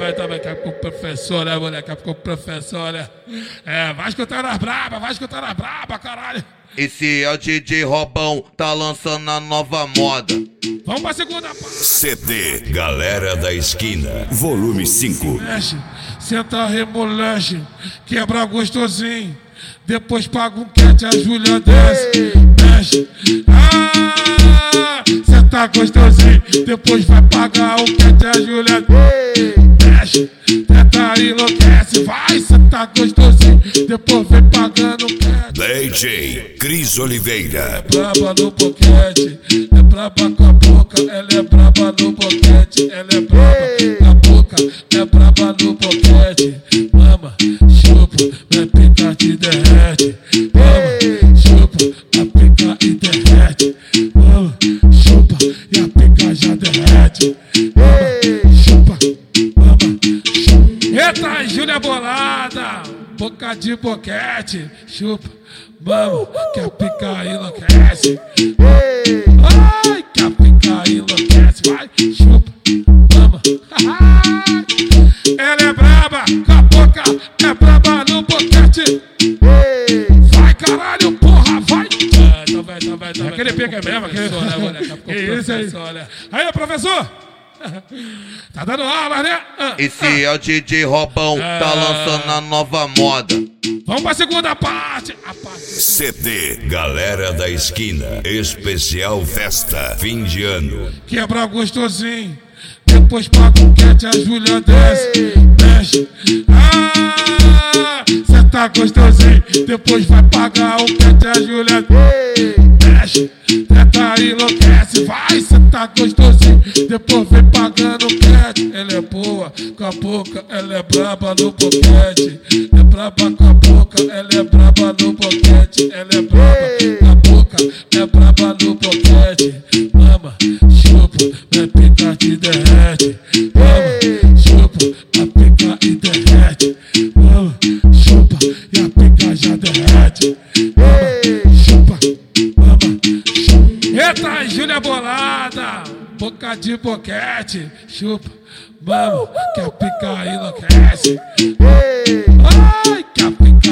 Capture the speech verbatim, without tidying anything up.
também, também. Quer com o professor, né, moleque? Quer com o professor, né? É, vai escutar nas braba, vai escutar nas braba, caralho. Esse é o D J Robão, tá lançando a nova moda. Vamos pra segunda parte. C D Galera da Esquina, volume cinco. Mexe, senta remolexe, quebra gostosinho. Depois paga um cat, a Júlia desce. Mexe, ah, senta gostosinho. Depois vai pagar um cat, a Júlia desce. Tenta enlouquece, vai, senta gostosinho. Depois vem pagando um cat. D J Cris Oliveira. É braba no boquete, é braba com a boca. Ela é braba no boquete, ela é braba com a boca. É braba no boquete. Mama, chupa, minha pica te derrete. Mama, chupa, a pica e derrete. Mama, chupa, e a pica já derrete. Mama, chupa, mama, chupa. Eita, Júlia bolada, boca de boquete. Chupa, mama, que a pica enlouquece. Ai, que a pica enlouquece. Vai, chupa, mama. Ela é braba com a boca, é braba no boquete. Vai, caralho, porra, vai. É, então vai, então vai, então vai. Aquele pica mesmo, aquele... Que isso aí. Aí, professor. Tá dando aula, né? Esse é o D J Robão, tá lançando a nova moda. Vamos pra segunda parte. A parte. C D Galera da Esquina, especial festa, fim de ano. Quebra gostosinho. Depois paga um cat, a Júlia desce. Mexe, ah, cê tá gostosinho. Depois vai pagar um cat, a Júlia mexe. Tenta enlouquece, vai, cê tá gostosinho. Depois vem pagando um cat. Ela é boa com a boca, ela é braba no boquete. É braba com a boca, ela é braba no boquete. Ela é braba com a boca, é braba no boquete. Mama, chupa, minha pica te derrete. Mama, chupa, a pica e derrete. Mama, chupa, e a pica já derrete. Mama, chupa, mama, chupa. Eita, Júlia bolada, boca de boquete. Chupa, mama, que a pica enlouquece. Ai, que a pica